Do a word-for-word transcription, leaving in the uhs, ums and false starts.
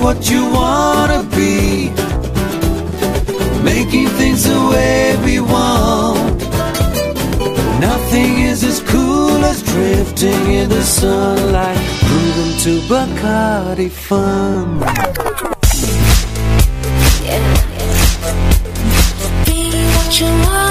what you wanna be, making things the way we want. Nothing is as cool as drifting in the sunlight, grooving to Bacardi fun. Yeah. Be what you want.